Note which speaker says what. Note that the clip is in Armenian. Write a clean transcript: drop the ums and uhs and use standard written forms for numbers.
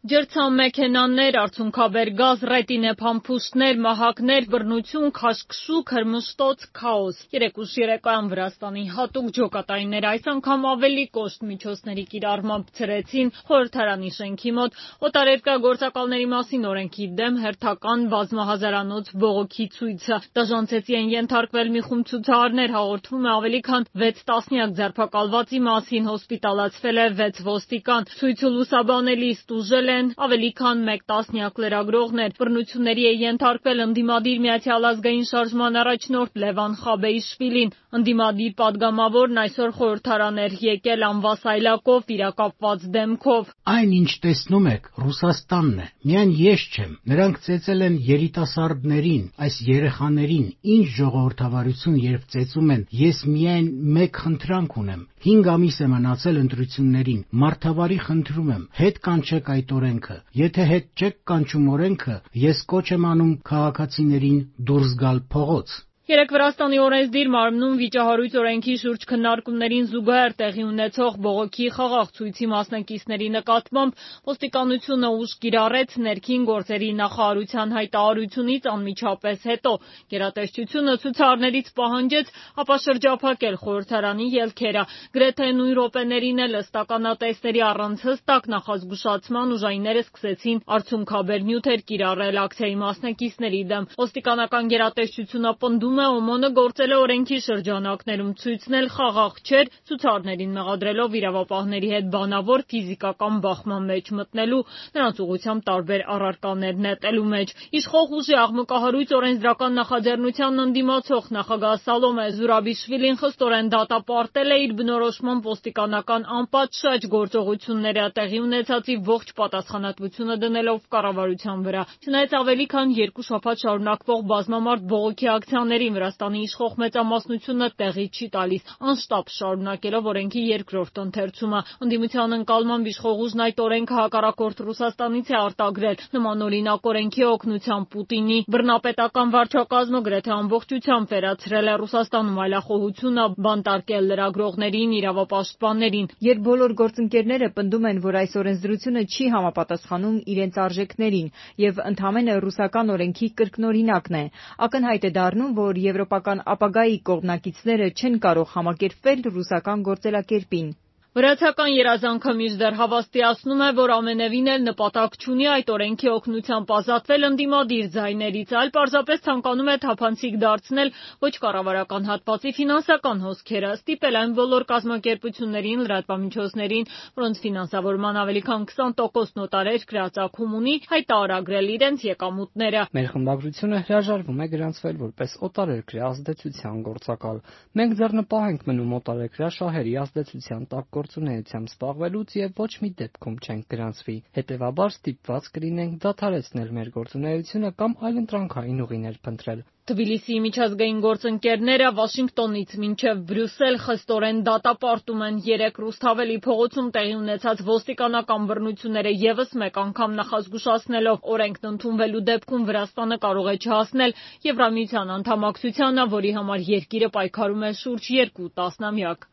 Speaker 1: Ջրցանմեքենաներ, արցունքաբեր գազ, ռետինե փամփուշտներ, մահակներ, բռնություն, քաշքշուկ, հրմշտոց, քաոս։ 3 ուշ երեկոյան Վրաստանի հատուկ ջոկատայինները այս անգամ ավելի կոշտ միջոցների կիրառմամբ ցրեցին խորհրդարանի շենքի մոտ օտարերկրյա գործակալների մասին օրենքի դեմ հերթական բազմահազարանոց բողոքի ցույցը։ Դաժանցեցի են ենթարկվել մի խումբ ցուցարարներ, հաղորդվում է ավելի քան 6 տասնյակ ձերբակալվածի մասին, հոսպիտալացվել է 6 ոստիկան։ Ցույցը լուսաբանելիս տուժել ավելի քան 1 տասնյակ լրագրողներ։ Բռնությունների է ենթարկվել ընդդիմադիր Միացյալ ազգային շարժման առաջնորդ Լևան Խաբեիշվիլին։ Ընդդիմադիր падգամավորն այսօր խորհրդարան էր եկել անվասայլակով, վիրակապված դեմքով։
Speaker 2: Այն, ինչ տեսնում եք, Ռուսաստանն է, միայն ես չեմ։ Նրանք ծեծել են երիտասարդներին, այս երեխաներին, ինչ ժողովրդավարություն, երբ ծեծում են, ես միայն մեկ խնդրանք ունեմ։ 5 ամիս է մնացել ընտրություններին, մարդավարի խնդրում եմ, հետ կանչեք այդ օրենքը։ Եթե հետ չեք կանչում օրենքը, ես կոչ եմ անում քաղաքացիներին դուրս գալ փողոց։
Speaker 1: Երեկ Վրաստանի օրենսդիր մարմնում վիճահարույց օրենքի շուրջ քննարկումներին զուգահեռ տեղի ունեցող բողոքի խաղաղ ցույցի մասնակիցների նկատմամբ ոստիկանությունը ուժ կիրառեց ներքին գործերի նախարարության հայտարարությունից անմիջապես հետո։ Գերատեսչությունը ցուցարարներից պահանջեց ապա շրջափակել խորհրդարանի ելքերը։ Գրեթե նույն րոպեներին էլ ըստականատեսների առանց հստակ նախազգուշացման ուժայինները սկսեցին արցունքաբեր նյութեր կիրառել ակցիայի մասնակիցների դեմ։ Ոստիկանական գերատեսչությունը պնդում ՕՄՈՆ-ը գործել է օրենքի շրջանակներում, ցույցն էլ խաղաղ չէր, ցուցարարներին մեղադրելով իրավապահների հետ բանավոր ֆիզիկական բախման մեջ մտնելու, նրանց ուղղությամբ տարբեր առարկաներ նետելու մեջ։ Իշխող ուժի աղմկահարույց օրենսդրական նախաձեռնությանն ընդդիմացող նախագահ Սալոմե Զուրաբիշվիլին խստորեն դատապարտել է իր բնորոշմամբ ոստիկանական անպատշաճ գործողությունները, տեղի ունեցածի ողջ պատասխանատվությունը դնելով կառավարության վրա։ Չնայած ավելի քան 2 շաբաթ շարունակվող բազմամարդ բողոքի ակցիաների Վրաստանի իշխող մեծամասնությունը տեղի չի տալիս, անշտապ շարունակելով օրենքի երկրորդ ընթերցումը։ Ընդդիմության ընկալմամբ իշխող ուժն այդ օրենքը հակառակորդ Ռուսաստանից է արտագրել։ Նմանօրինակ օրենքի օգնությամբ Պուտինի բռնապետական վարչակազմը գրեթե ամբողջությամբ վերացրել է Ռուսաստանում այլախոհությունը բանտարկել լրագրողներին, իրավապաշտպաններին։
Speaker 3: Երբ բոլոր գործընկերները պնդում են, որ այս օրենսդրությունը չի համապատասխանում իրենց արժեքներին եւ ընդհանրապես ռուսական օրենքի կրկնօրինակն է, ակնհայտ է դառնում, որ եվրոպական ապագայի կողմնակիցները չեն կարող համակերպվել ռուսական գործելակերպին։
Speaker 1: Վրացական երազանքը մինչդեռ հավաստիացնում է, որ ամենևին էլ նպատակ չունի այդ օրենքի օգնությամբ ազատվել ընդդիմադիր ձայներից, այլ պարզապես ցանկանում է թափանցիկ դարձնել ոչ կառավարական հատվածի ֆինանսական հոսքերը, ստիպել այն բոլոր կազմակերպություններին, լրատվամիջոցներին, որոնց ֆինանսավորման ավելի քան 20% օտարերկրյա ծագում ունի, հայտարարել իրենց եկամուտները։
Speaker 4: Մեր խմբագրությունը հրաժարվում է գրանցվել որպես օտարերկրյա ազդեցության գործակալ։ Մենք ձեռնպահ ենք մնում օտարերկրյա շահերի ազդեցության տակ գործունեությամբ զբաղվելուց եւ ոչ մի դեպքում չենք գրանցվի։ Հետևաբար ստիպված կլինենք դադարեցնել մեր գործունեությունը կամ այլընտրանքային ուղիներ փնտրել։
Speaker 1: Թբիլիսիի միջազգային գործընկերները Վաշինգտոնից մինչև Բրյուսել խստորեն դատապարտում են 3 Ռուսթավելի փողոցում տեղի ունեցած ոստիկանական բռնությունները եւս մեկ անգամ նախազգուշացնելով օրենքն ընդունվելու դեպքում Վրաստանը կարող է չհասնել Եվրամիության անդամակցությանը, որի համար երկիրը պայքարում է շուրջ 2 տասնամյակ։